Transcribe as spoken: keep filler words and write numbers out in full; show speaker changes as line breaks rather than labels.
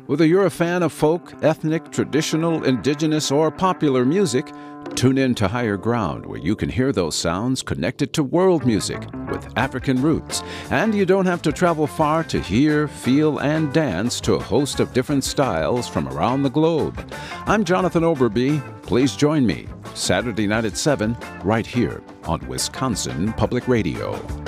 Whether you're a fan of folk, ethnic, traditional, indigenous, or popular music, tune in to Higher Ground, where you can hear those sounds connected to world music with African roots. And you don't have to travel far to hear, feel, and dance to a host of different styles from around the globe. I'm Jonathan Overby. Please join me Saturday night at seven, right here on Wisconsin Public Radio.